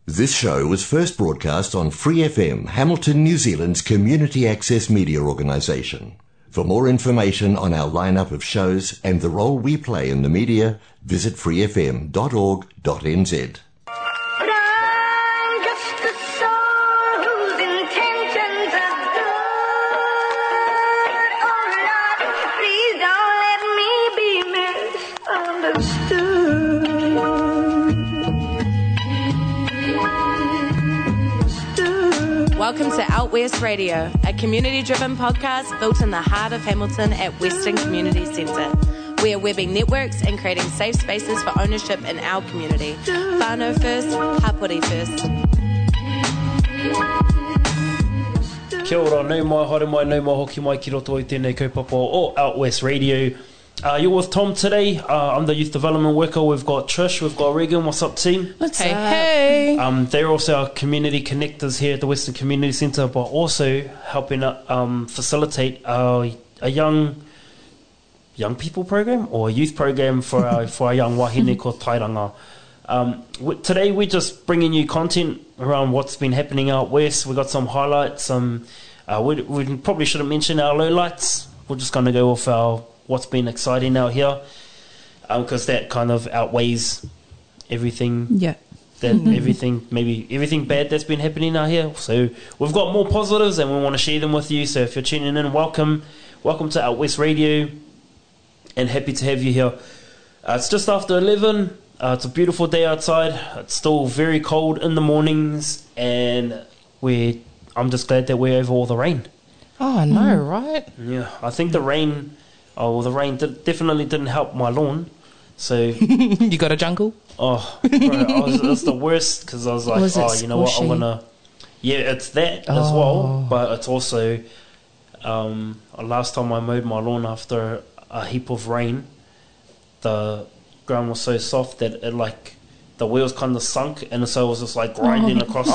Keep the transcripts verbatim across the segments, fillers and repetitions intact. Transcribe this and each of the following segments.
This show was first broadcast on Free F M, Hamilton, New Zealand's community access media organisation. For more information on our lineup of shows and the role we play in the media, visit free f m dot org dot n z. Welcome to Out West Radio, a community-driven podcast built in the heart of Hamilton at Western Community Centre. We are webbing networks and creating safe spaces for ownership in our community. Whānau first, Hapori first. Kia ora, nau mai, haere mai, nau mai, hoki mai, ki roto i tēnei kaupapa o Out West Radio. Uh, you're with Tom today. Uh, I'm the Youth Development Worker. We've got Trish, we've got Regan. What's up, team? What's hey, up? Hey, um, They're also our community connectors here at the Western Community Centre, but also helping um, facilitate our, a young young people program or a youth program for our, for our young wahine called Tairanga. Um, w- today we're just bringing you content around what's been happening out west. We've got some highlights. Some, uh, we, we probably should have mentioned our lowlights. We're just going to go off our what's been exciting out here, because um, that kind of outweighs everything. Yeah. That mm-hmm. everything, maybe everything bad that's been happening out here. So we've got more positives, and we want to share them with you. So if you're tuning in, welcome, welcome to Out West Radio, and happy to have you here. Uh, it's just after eleven. Uh, it's a beautiful day outside. It's still very cold in the mornings, and we. I'm just glad that we're over all the rain. Oh, I know, mm. right? Yeah, I think the rain. Oh, well, the rain did, definitely didn't help my lawn. So you got a jungle? Oh, bro, I was, it was the worst because I was like, was oh, you know what, I'm gonna. Yeah, it's that oh. as well, but it's also. Um, last time I mowed my lawn after a heap of rain, the ground was so soft that it like the wheels kind of sunk, and so it was just like grinding oh. across.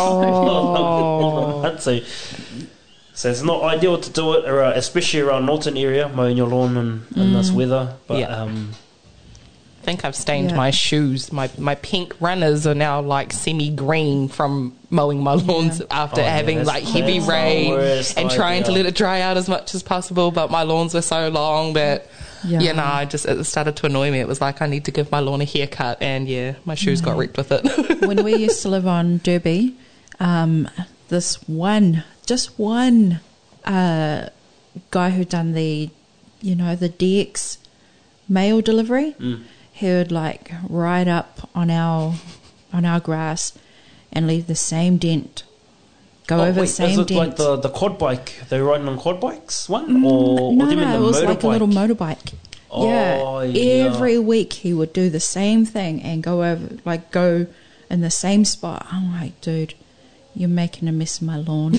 Oh. the so. So it's not ideal to do it, around, especially around Norton area, mowing your lawn in, in mm. this weather. But yeah. um, I think I've stained yeah. my shoes. My my pink runners are now like semi-green from mowing my lawns yeah. after oh, having yeah, like heavy rain and trying idea. to let it dry out as much as possible. But my lawns were so long that, yeah, yeah no, I just it started to annoy me. It was like I need to give my lawn a haircut, and yeah, my shoes yeah. got wrecked with it. When we used to live on Derby, um, this one... Just one uh, guy who done the, you know, the D X mail delivery. Mm. He would like ride up on our on our grass and leave the same dent. Go oh, over wait, the same is it dent. like the, the quad bike? They were riding on quad bikes, one, or, no, or do you mean no, the it was motorbike? like a little motorbike. Oh, yeah. yeah. Every week he would do the same thing and go over, like go in the same spot. I'm like, dude, you're making a mess of my lawn.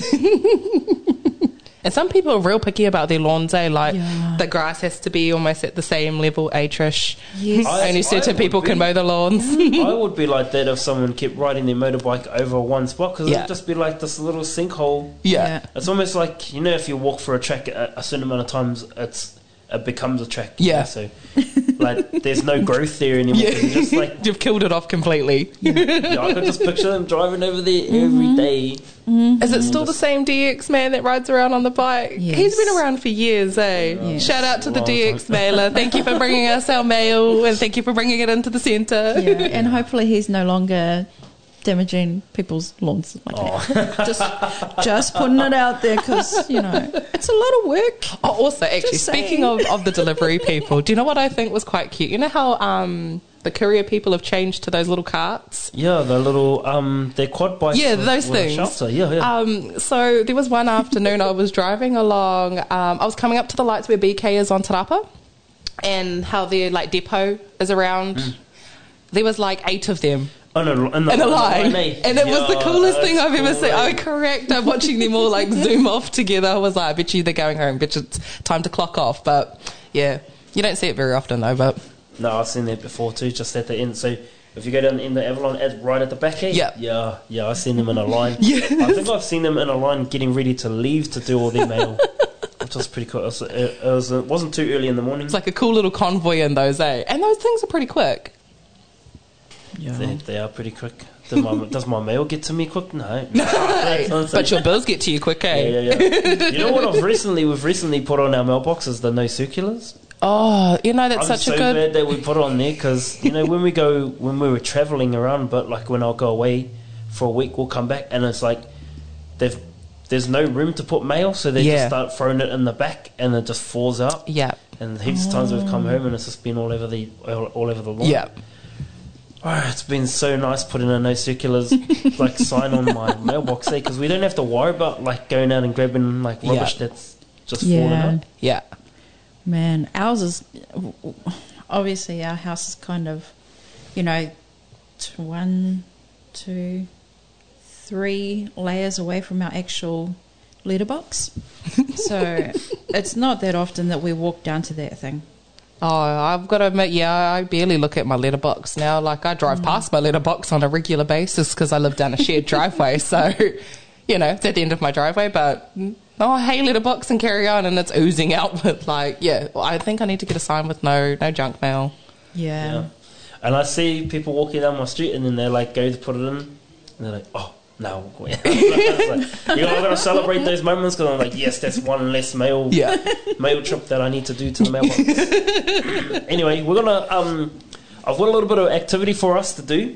And some people are real picky about their lawns, eh? Like, yeah. the grass has to be almost at the same level, eh, Trish? Yes. I, Only certain people be, can mow the lawns. I would be like that if someone kept riding their motorbike over one spot, because yeah. it'd just be like this little sinkhole. Yeah. yeah. It's almost like, you know, if you walk for a track a, a certain amount of times, it's it becomes a track. Yeah. Know, so, like, there's no growth there anymore. Yeah. It's just like... You've killed it off completely. Yeah. yeah, I could just picture them driving over there mm-hmm. every day. Mm-hmm. Is it still the same D X man that rides around on the bike? Yes. He's been around for years, eh? Yes. Shout out to the D X mailer. Thank you for bringing us our mail, and thank you for bringing it into the centre. Yeah, and hopefully he's no longer damaging people's lawns like oh. that. Just, just putting it out there because, you know, it's a lot of work. Oh, also, actually, just speaking of, of the delivery people, do you know what I think was quite cute? You know how um, the courier people have changed to those little carts? Yeah, the little, um, they're quad bikes. Yeah, with, those with things. A shelter. Yeah, yeah. Um, so there was one afternoon I was driving along. Um, I was coming up to the lights where B K is on Te Rapa, and how their like depot is around. Mm. There was like eight of them. Oh, no, in, the, in a line, line and it yeah, was the coolest thing I've cool, ever seen. right? Oh, correct. I'm watching them all like zoom off together. I was like, I bet you they're going home. Bet you it's time to clock off. But yeah, you don't see it very often though. But no, I've seen that before too. Just at the end. So if you go down in the Avalon, at, right at the back end, yeah, yeah, yeah, I've seen them in a line. Yes. I think I've seen them in a line getting ready to leave to do all their mail. Which was pretty cool. It, was, it, was, it wasn't too early in the morning. It's like a cool little convoy in those, eh? And those things are pretty quick. Yeah. They, they are pretty quick. Does my, does my mail get to me quick? No. But your bills get to you quick, eh? Yeah, yeah, yeah. You know what I've recently, we've recently put on our mailboxes, the no circulars. Oh, you know, that's I'm such so a good... glad that we put it on there because, you know, when we go, when we were travelling around, but like when I'll go away for a week, we'll come back and it's like they've there's no room to put mail, so they Yeah. just start throwing it in the back and it just falls out. Yeah. And heaps of times we've come home and it's just been all over the all, all over the lawn. Yeah. Oh, it's been so nice putting a no circulars like sign on my mailbox there because we don't have to worry about like going out and grabbing like rubbish Yeah. that's just falling Yeah. out. Yeah. Man, ours is obviously our house is kind of, you know, t- one, two, three layers away from our actual letterbox. So it's not that often that we walk down to that thing. Oh, I've got to admit, yeah, I barely look at my letterbox now. Like, I drive past my letterbox on a regular basis because I live down a shared driveway. So, you know, it's at the end of my driveway, but... Oh, hey, letterbox and carry on, and it's oozing out with like, yeah. Well, I think I need to get a sign with no, no junk mail. Yeah. Yeah. And I see people walking down my street and then they like go to put it in and they're like, oh, no. Like, you know, I'm going to celebrate those moments because I'm like, yes, that's one less mail Yeah. mail trip that I need to do to the mailbox. Anyway, we're going to, um, I've got a little bit of activity for us to do.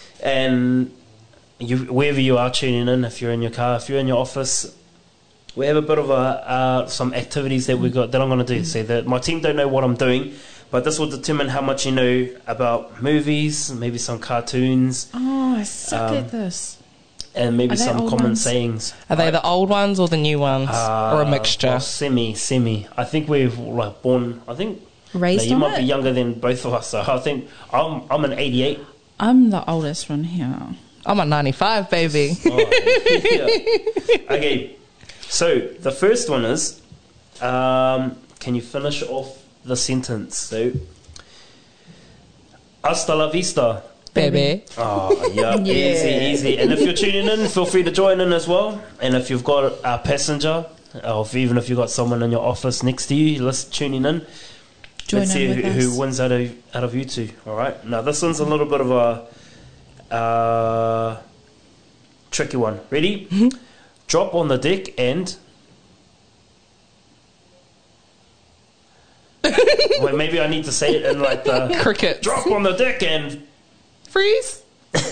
And you, wherever you are tuning in, if you're in your car, if you're in your office, we have a bit of a, uh, some activities that we got that I'm going to do. So that my team don't know what I'm doing, but this will determine how much you know about movies, maybe some cartoons, Oh, I suck Um, at this. and maybe Are they some old common ones? sayings. Are they the old ones or the new ones, Uh, or a mixture? Well, semi, semi. I think we've like born. I think Raised no, you on might it? be younger than both of us. So I think I'm I'm an eighty-eight. I'm the oldest one here. I'm a ninety-five, baby. Oh, yeah. Okay, so the first one is, um, can you finish off the sentence? So, hasta la vista. Baby. Oh, yeah, Yeah. easy, easy. And if you're tuning in, feel free to join in as well. And if you've got a passenger, or if, even if you've got someone in your office next to you, let's tuning in. Join Let's in see with who, us. who wins out of out of you two. All right. Now this one's a little bit of a uh, tricky one. Ready? Drop on the deck and. Well, maybe I need to say it in like the Cricket. drop on the deck and Freeze.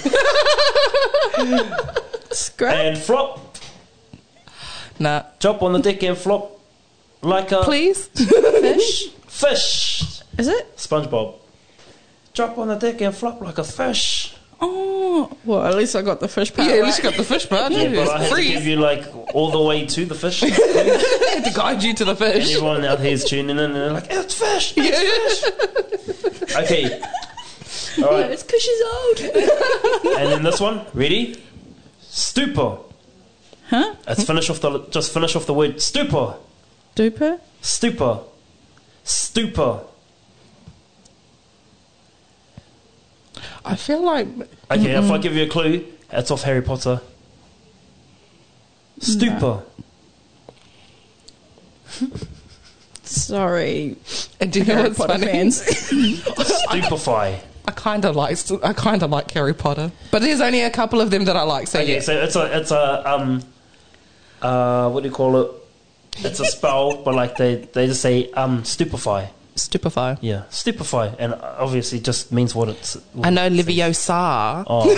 Scrap. and flop. Nah. Drop on the deck and flop like a Please. Fish. fish. Is it? SpongeBob. Drop on the deck and flop like a fish. Oh, well, at least I got the fish part. Yeah, at right. least you got the fish part. Yeah, but I had to Freeze. give you like all the way to the fish. I had to guide you to the fish. Everyone out here is tuning in and they're like, it's fish. Yeah. Okay. All No, right. it's because she's old. And then this one. Ready? Stupor. Huh? Let's finish off the. Just finish off the word stupor. Duper? Stupor. Stupor. I feel like Okay, if I give you a clue, it's off Harry Potter. Stupor. Sorry. And do you know Harry what's Potter funny? fans. Stupefy. I kind of like I kind of like Harry Potter, but there's only a couple of them that I like. So Okay, yeah, so it's a it's a um uh what do you call it? It's a spell, but like they they just say um stupefy. stupefy. Yeah, stupefy, and obviously just means what it's. What I know it says. Leviosa. Oh.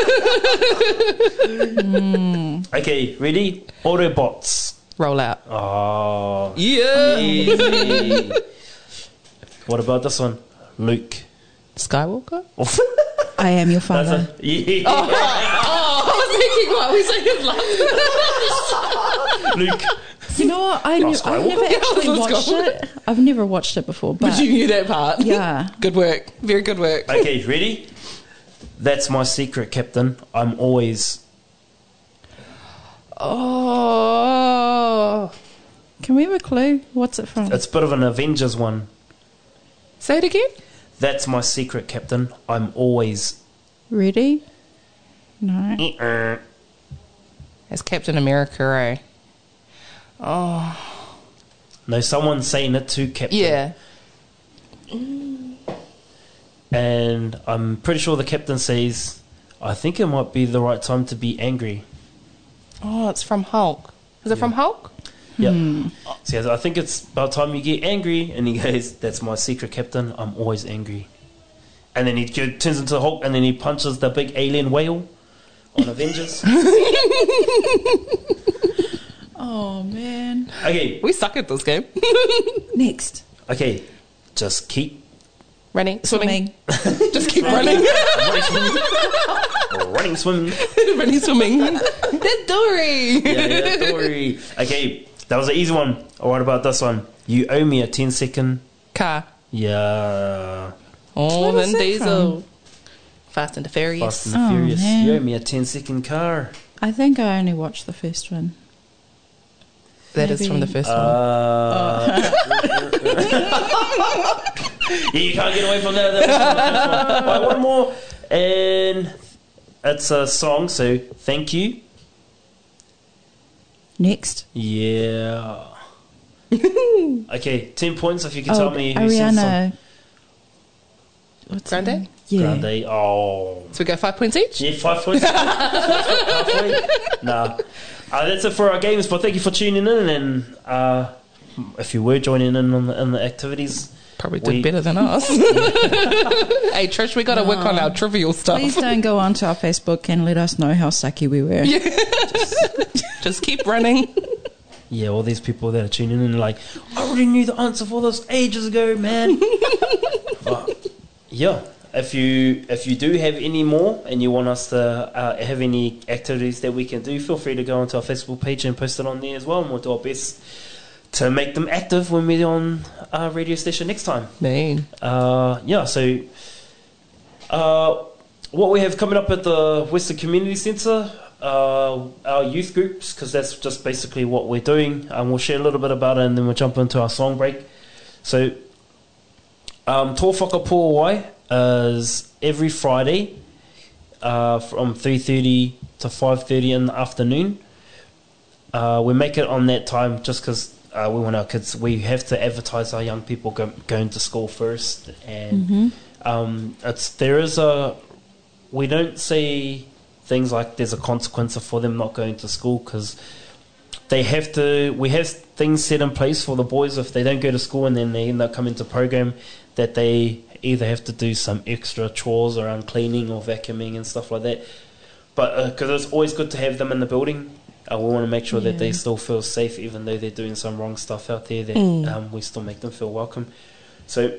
Okay, ready? Autobots. Roll out. Oh. Yeah. Easy. What about this one? Luke. Skywalker. I am your That's father. a, yeah. Oh, I was thinking what we saying. Luke. You know what? I knew, I've never Yeah, actually let's watched go. it. I've never watched it before, but, But you knew that part. yeah. Good work. Very good work. Okay, ready? That's my secret, Captain. I'm always. Oh. Can we have a clue? What's it from? It's a bit of an Avengers one. Say it again. That's my secret, Captain. I'm always. Ready? No. Uh, It's Captain America, eh? Oh. No, someone's saying it to Captain. Yeah. And I'm pretty sure the captain says, I think it might be the right time to be angry. Oh, it's from Hulk. Is it Yeah. from Hulk? Yeah. Hmm. So I think it's about time you get angry. And he goes, "That's my secret, Captain. I'm always angry." And then he go- turns into Hulk, and then he punches the big alien whale on Avengers. Oh, man. Okay, We suck at this game. Next. okay. Just keep Running, swimming. Swimming. Just keep running. running, swimming. running, swimming. running, swimming. The Dory. Yeah, yeah, Dory. Okay, that was an easy one. What about this one? You owe me a ten second. Car. Yeah. Oh, Where was Vin that Diesel. Fast and the Furious. Fast and the Oh, Furious. man. You owe me a ten second car. I think I only watched the first one. That is Maybe. from the first one. Uh, yeah, you can't get away from that. that right, one more. And it's a song, so thank you. Next. Yeah. Okay, ten points if you can tell me who sings the song. Ariana. What's her Grande? name? Yeah. Grande. Oh. So we go five points each? Yeah, five points. Halfway. Nah. Uh, that's it for our games, but thank you for tuning in. And uh, if you were joining in on the, in the activities, Probably did we- better than us. Hey, Trish, we got to work on our trivial stuff. Please don't go onto our Facebook and let us know how sucky we were. Just keep running. yeah, all these people that are tuning in are like, I already knew the answer for this ages ago, man. But yeah, if you if you do have any more and you want us to uh, have any activities that we can do, feel free to go onto our Facebook page and post it on there as well, and we'll do our best to make them active when we're on our radio station next time. Mean. Uh, yeah, so uh, what we have coming up at the Western Community Centre, uh, our youth groups, because that's just basically what we're doing, and we'll share a little bit about it and then we'll jump into our song break. So, um, Tō Whakapō Wai is every Friday uh, from three thirty to five thirty in the afternoon. Uh, we make it on that time just because uh, we want our kids. We have to advertise our young people go, going to school first, and Mm-hmm. um, it's there is a. We don't say things like there's a consequence for them not going to school because they have to. We have things set in place for the boys if they don't go to school and then they end up coming to program that they either have to do some extra chores around cleaning or vacuuming and stuff like that. But because uh, it's always good to have them in the building. Uh, we want to make sure Yeah. that they still feel safe, even though they're doing some wrong stuff out there. That Mm. um, we still make them feel welcome. So,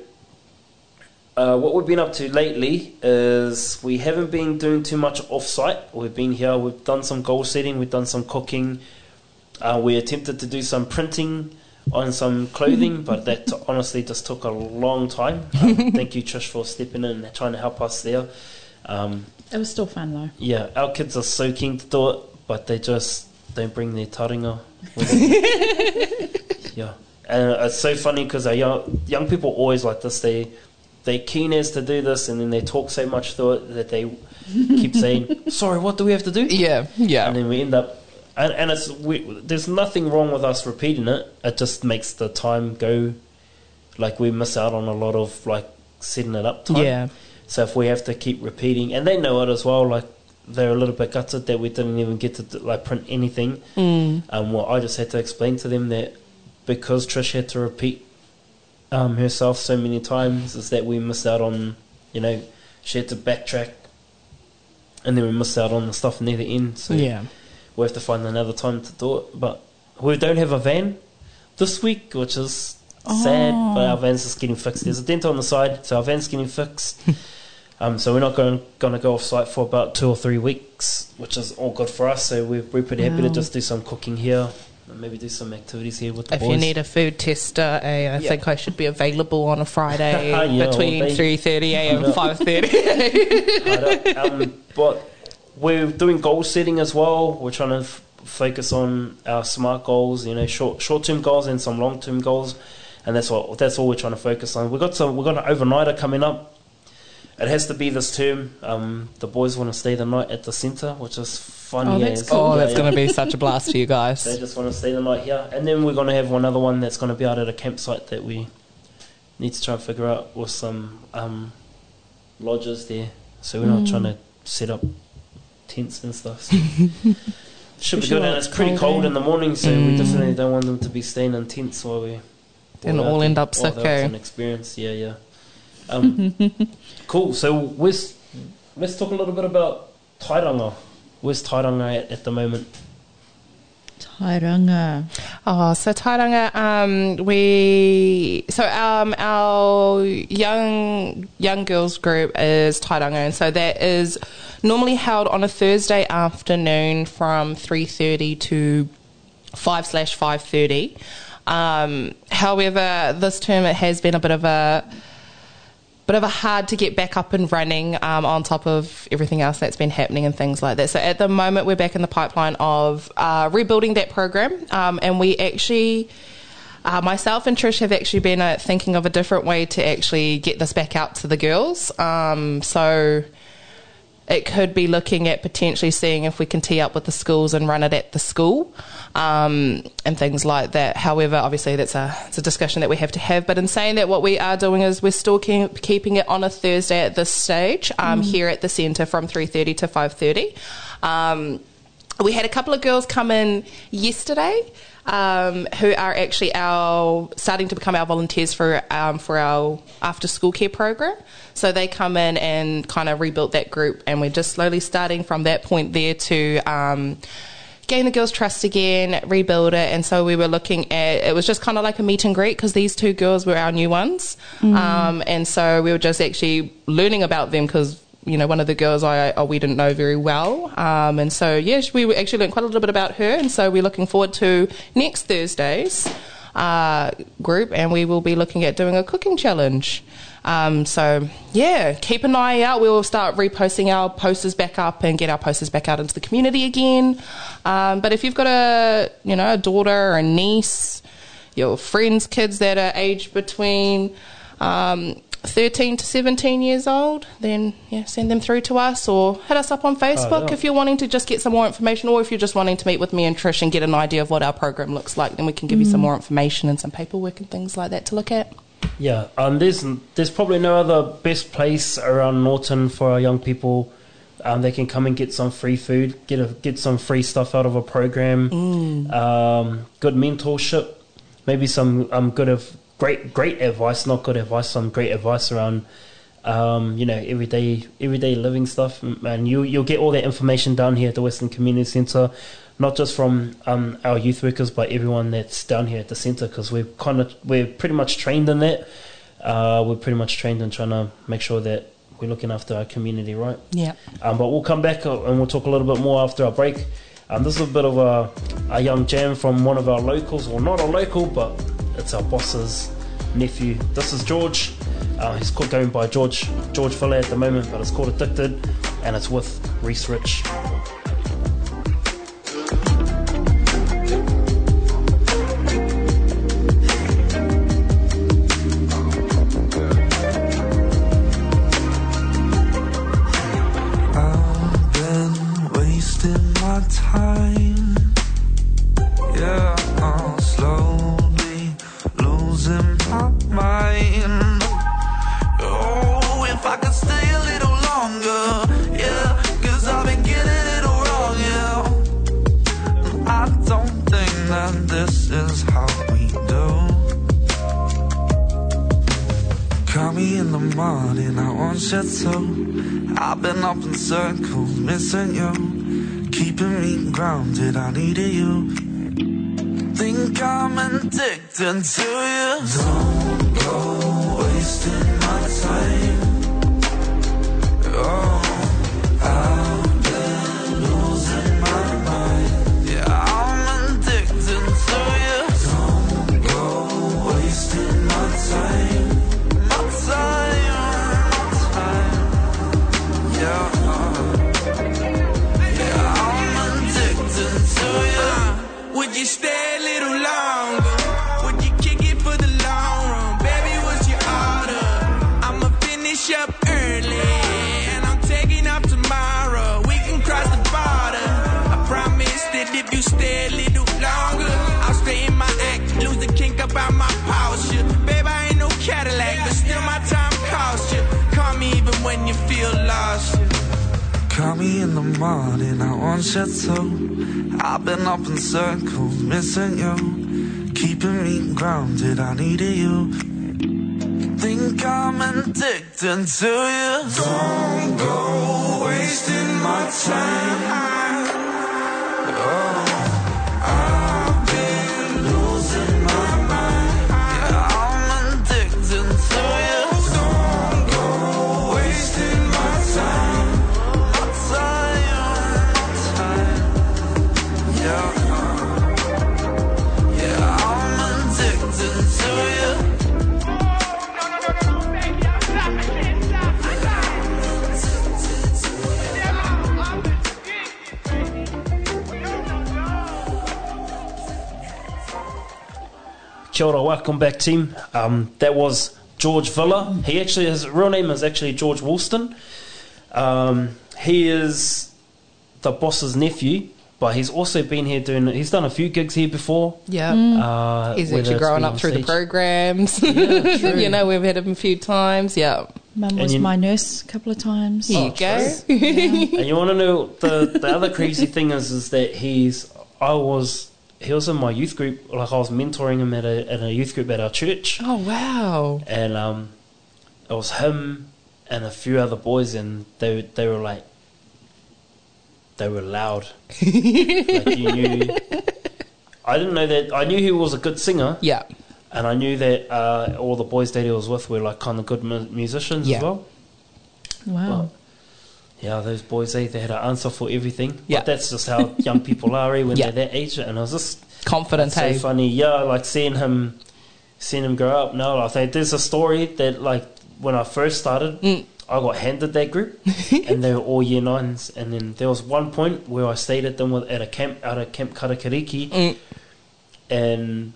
uh, what we've been up to lately is we haven't been doing too much off-site. We've been here. We've done some goal setting. We've done some cooking. Uh, we attempted to do some printing on some clothing, but that t- honestly just took a long time. Um, thank you, Trish, for stepping in and trying to help us there. Um, It was still fun though. yeah, our kids are so keen to do it, but they just don't bring their taringa with them. Yeah, and it's so funny because our young, young people always like this. They they're keen as to do this, and then they talk so much through it that they keep saying, "Sorry, what do we have to do?" Yeah, yeah. And then we end up, and, and it's we, there's nothing wrong with us repeating it. It just makes the time go, like we miss out on a lot of like setting it up time. Yeah. So if we have to keep repeating, and they know it as well, like they're a little bit gutted that we didn't even get to like print anything. Mm. Um, well, I just had to explain to them that because Trish had to repeat um, herself so many times, is that we missed out on, you know, she had to backtrack, and then we missed out on the stuff near the end. So Yeah. we have to find another time to do it. But we don't have a van this week, which is sad, Oh. but our van's just getting fixed. There's a dent on the side, so our van's getting fixed. um, so we're not going going to go off site for about two or three weeks, which is all good for us. So we're, we're pretty happy to Wow. just do some cooking here, and maybe do some activities here with the If boys. you need a food tester, eh, I Yeah. think I should be available on a Friday Yeah, between well, they- three thirty a.m. I know. and five thirty. I don't- um, but we're doing goal setting as well. We're trying to f- focus on our SMART goals, you know, short short term goals and some long term goals, and that's what that's all we're trying to focus on. We got some. We got an overnighter coming up. It has to be this term. Um, the boys want to stay the night at the centre, which is funny. Oh, that's as- cool. Oh, yeah, that's yeah. going to be such a blast for you They guys. just want to stay the night here, and then we're going to have one other one that's going to be out at a campsite that we need to try and figure out with some um, lodges there. So we're not Mm. trying to set up tents and stuff. So. Should be good, and it's pretty cold in the morning, so mm. we definitely don't want them to be staying in tents while we... And all end up sick, eh? An experience, yeah, yeah. Um, cool, so where's, let's talk a little bit about Tairanga. Where's Tairanga at, at the moment? Tairanga. Oh, so Tairanga, um, we... So um, our young young girls group is Tairanga, and so that is normally held on a Thursday afternoon from three thirty to five slash five thirty. Um, however, this term it has been a bit of a bit of a hard to get back up and running um, on top of everything else that's been happening and things like that. So at the moment we're back in the pipeline of uh, rebuilding that program, um, and we actually uh, myself and Trish have actually been uh, thinking of a different way to actually get this back out to the girls. Um, so it could be looking at potentially seeing if we can tee up with the schools and run it at the school, um, and things like that. However, obviously that's a, it's a discussion that we have to have. But in saying that, what we are doing is we're still keep, keeping it on a Thursday at this stage, um, mm. here at the centre from three thirty to five thirty. Um, we had a couple of girls come in yesterday um, who are actually our starting to become our volunteers for um, for our after school care program. So they come in and kind of rebuilt that group, and we're just slowly starting from that point there to um, gain the girls' trust again, rebuild it. And so we were looking at, it was just kind of like a meet and greet because these two girls were our new ones. Mm. Um, and so we were just actually learning about them because, you know, one of the girls I, I we didn't know very well. Um, and so, yeah, we actually learned quite a little bit about her. And so we're looking forward to next Thursday's uh, group, and we will be looking at doing a cooking challenge. Um, so, yeah, keep an eye out. We will start reposting our posters back up and get our posters back out into the community again. Um, but if you've got a, you know, a daughter or a niece, your friends' kids that are aged between um, thirteen to seventeen years old, then, yeah, send them through to us or hit us up on Facebook oh, yeah. if you're wanting to just get some more information, or if you're just wanting to meet with me and Trish and get an idea of what our program looks like, then we can give mm. you some more information and some paperwork and things like that to look at. Yeah, um, there's there's probably no other best place around Norton for our young people. Um, they can come and get some free food, get a, get some free stuff out of a program, mm. um, good mentorship, maybe some um, good of great great advice, not good advice, some great advice around um, you know everyday everyday living stuff. And you you'll get all that information down here at the Western Community Centre. Not just from um, our youth workers, but everyone that's down here at the centre, because we're kind of we're pretty much trained in that. Uh, we're pretty much trained in trying to make sure that we're looking after our community, right? Yeah. Um, but we'll come back and we'll talk a little bit more after our break. Um, this is a bit of a, a young jam from one of our locals, or not a local, but it's our boss's nephew. This is George. Uh, he's called going by George George Fuller at the moment, but it's called Addicted, and it's with Reese Rich. Time, yeah, I'm slowly losing my mind. Oh, if I could stay a little longer, yeah, cause I've been getting it wrong, yeah. I don't think that this is how we do. Call me in the morning, I want you to. I've been up in circles, missing you. Keeping me grounded, I needed you. Think I'm addicted to you. Don't go wasting my time. Oh, I've been losing my mind. Yeah, I'm addicted to you. Don't go wasting my time. My time, my time. Yeah. Would you stay a little longer? Would you kick it for the long run? Baby, what's your order? I'ma finish up early, and I'm taking off tomorrow. We can cross the border. I promise that if you stay a little longer, I'll stay in my act, lose the kink about my posture. Babe, I ain't no Cadillac, but still my time costs you. Call me even when you feel lost. call me in the morning, I want you to. I've been up in circles, missing you, keeping me grounded, I needed you. Think I'm addicted to you. Don't go wasting my time. Oh, I've been losing my mind. Yeah, I'm addicted to you. Don't go wasting my time. My time, my time. Yeah, yeah, I'm addicted to you. Kia ora, welcome back, team. Um, that was George Villa. He actually, his real name is actually George Woolston. Um, he is the boss's nephew, but he's also been here doing. He's done a few gigs here before. Yeah, Mm. Uh, he's whether actually it's growing been up on through the stage. programs. Yeah, true. You know, we've had him a few times. Yeah, Mum And was you- my nurse a couple of times. here Oh, you go. And you want to know the the other crazy thing is is that he's I was he was in my youth group. Like I was mentoring him at a at a youth group at our church. Oh wow! And um, it was him and a few other boys, and they they were like, they were loud. Like you knew, I didn't know that. I knew he was a good singer, Yeah, and I knew that uh, all the boys that he was with were like kind of good mu- musicians Yeah. as well. Wow. Yeah, those boys, they, they had an answer for everything. Yeah. But that's just how young people are eh, when Yeah. they're that age. And I was just confident. so Hey, funny. Yeah, like seeing him, seeing him grow up. No, I think there's a story that like when I first started, Mm. I got handed that group, and they were all year nines. And then there was one point where I stayed at them with, at a camp out of Camp Karakariki, Mm. and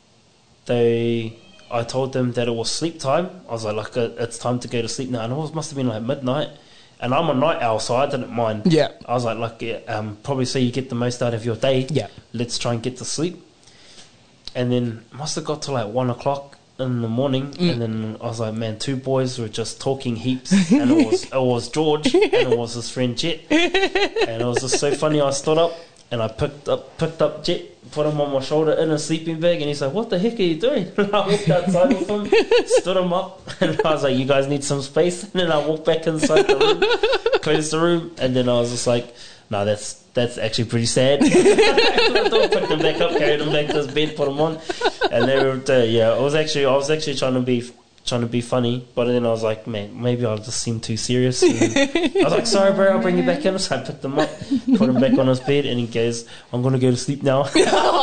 they, I told them that it was sleep time. I was like, like uh, it's time to go to sleep now, and it was, must have been like midnight. And I'm a night owl, so I didn't mind. Yeah. I was like, like, yeah, um, probably so you get the most out of your day. Yeah. Let's try and get to sleep. And then must have got to like one o'clock in the morning, Mm. and then I was like, man, two boys were just talking heaps, and it was it was George and it was his friend Jet, and it was just so funny. I stood up and I picked up picked up Jet, put him on my shoulder in a sleeping bag, and he's like, what the heck are you doing? And I walked outside with him, stood him up, and I was like, you guys need some space. And then I walked back inside the room, closed the room, and then I was just like, no, that's that's actually pretty sad. I picked him back up, carried him back to his bed, put him on, and they were uh, yeah. I was actually I was actually trying to be trying to be funny, but then I was like, man, maybe I'll just seem too serious. And I was like, sorry, bro, I'll bring you back in. So I picked him up, put him back on his bed, and he goes, I'm gonna go to sleep now. Was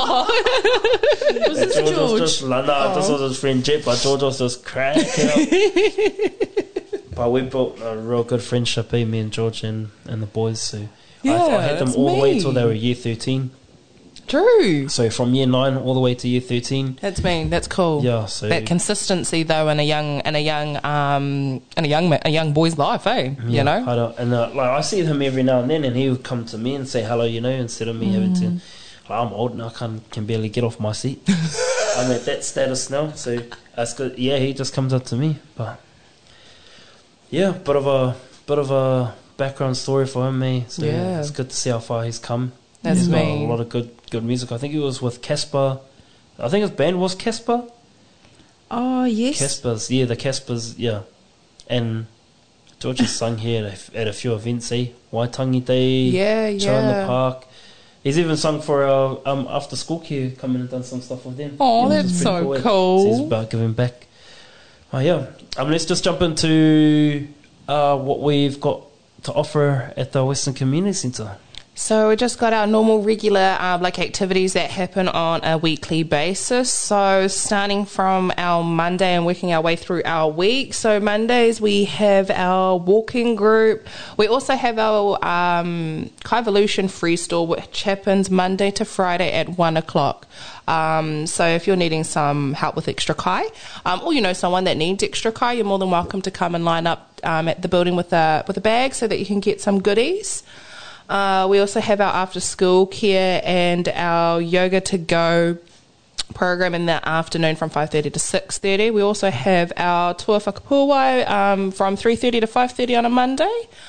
this George, George? was just like, no, this was his friend Jet, but George was just cracking up. But we built a real good friendship, eh, me and George and, and the boys. So Yeah, I, I had them that's all the way me. till they were year thirteen. True. So from year nine all the way to year thirteen. That's mean. That's cool. Yeah, so That consistency, though, in a young, in a young, um, in a young, ma- a young boy's life, eh? yeah, You know. I don't, and uh, like I see him every now and then, and he would come to me and say hello, you know, instead of me having to. Like, I'm old now, I can can barely get off my seat. I'm at that status now, so that's good. Yeah, he just comes up to me, but yeah, bit of a bit of a background story for him, eh? So Yeah. it's good to see how far he's come. That's He's got me. a lot of good good music. I think he was with Casper. I think his band was Casper. Oh, yes. Caspers, yeah, the Caspers, yeah. And George has sung here at a, at a few events, eh? Waitangi Day, Yeah, Chill in the yeah. Park. He's even sung for our um, after school care, come in and done some stuff with them. Oh, Yeah, that's it's so pretty eh? cool. So he's about giving back. Oh, yeah. Um, let's just jump into uh, what we've got to offer at the Western Community Centre. So we just got our normal regular uh, like activities that happen on a weekly basis. So starting from our Monday and working our way through our week. So Mondays we have our walking group. We also have our um, Kaivolution Freestyle, which happens Monday to Friday at one o'clock. Um, so if you're needing some help with extra kai, um, or you know someone that needs extra kai, you're more than welcome to come and line up um, at the building with a with a bag so that you can get some goodies. Uh, we also have our after school care and our yoga to go program in the afternoon from five thirty to six thirty. We also have our tour whakapuawai um, from three thirty to five thirty on a Monday.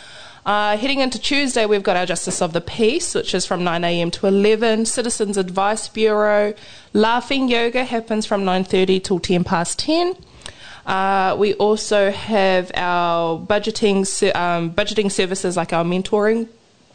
Uh, heading into Tuesday, we've got our Justice of the Peace, which is from nine a.m. to eleven. Citizens Advice Bureau. Laughing Yoga happens from nine thirty till ten past ten. Uh, we also have our budgeting um, budgeting services like our mentoring.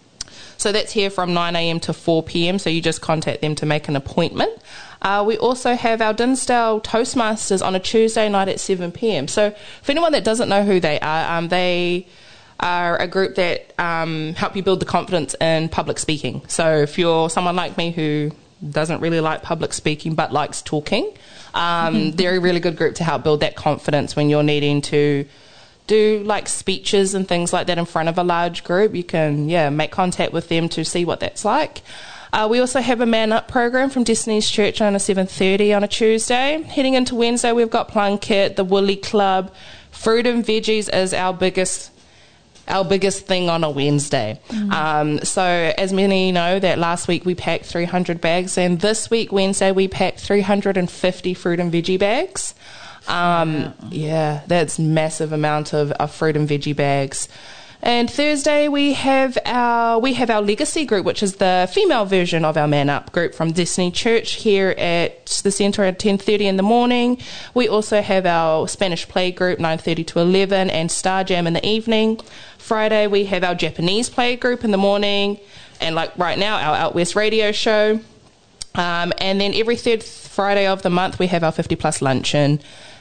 So that's here from nine a.m. to four p.m. So you just contact them to make an appointment. Uh, we also have our Dinsdale Toastmasters on a Tuesday night at seven p.m. So for anyone that doesn't know who they are, um, they are a group that um, help you build the confidence in public speaking. So if you're someone like me who doesn't really like public speaking but likes talking, um, they're a really good group to help build that confidence when you're needing to do like speeches and things like that in front of a large group. You can, yeah, make contact with them to see what that's like. Uh, we also have a Man Up program from Destiny's Church on a seven thirty on a Tuesday. Heading into Wednesday, we've got Plunkett, the Woolly Club. Fruit and veggies is our biggest our biggest thing on a Wednesday. Mm. Um, so as many know, that last week we packed three hundred bags, and this week, Wednesday, we packed three hundred fifty fruit and veggie bags. Um, yeah. yeah, that's massive amount of, of fruit and veggie bags. And Thursday we have our we have our Legacy group, which is the female version of our Man Up group from Destiny Church here at the centre at ten thirty in the morning. We also have our Spanish play group nine thirty to eleven and Star Jam in the evening. Friday we have our Japanese play group in the morning, and like right now our Out West radio show. Um, and then every third Friday of the month we have our fifty plus luncheon.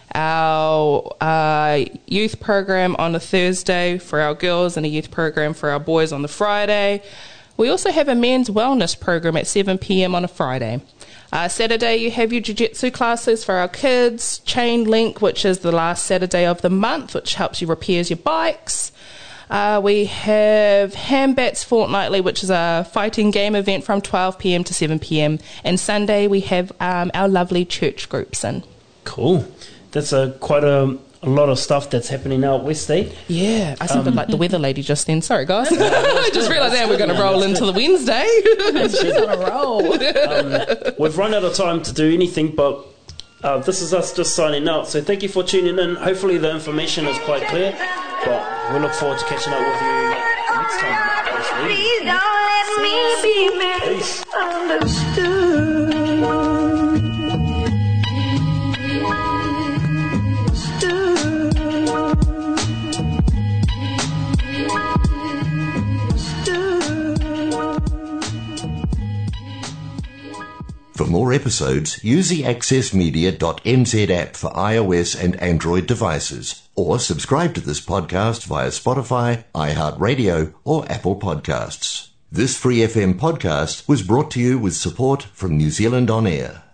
Our uh, youth program on a Thursday for our girls and a youth program for our boys on the Friday. We also have a men's wellness program at seven p.m. on a Friday. Uh, Saturday you have your jiu-jitsu classes for our kids, Chain Link, which is the last Saturday of the month, which helps you repairs your bikes. Uh, we have Hambats Fortnightly, which is a fighting game event from twelve p.m. to seven p.m. And Sunday we have um, our lovely church groups in. Cool. That's a quite a, a lot of stuff that's happening out west, eh? Yeah, I sounded um, like the weather lady just then. Sorry, guys. No, I just realised now we're going to roll into the Wednesday. She's on a roll. Um, we've run out of time to do anything, but uh, this is us just signing out. So thank you for tuning in. Hopefully the information is quite clear, but we look forward to catching up with you next time. Please don't let me be misunderstood. For more episodes, use the access media dot n z app for iOS and Android devices, or subscribe to this podcast via Spotify, iHeartRadio, or Apple Podcasts. This Free F M podcast was brought to you with support from New Zealand On Air.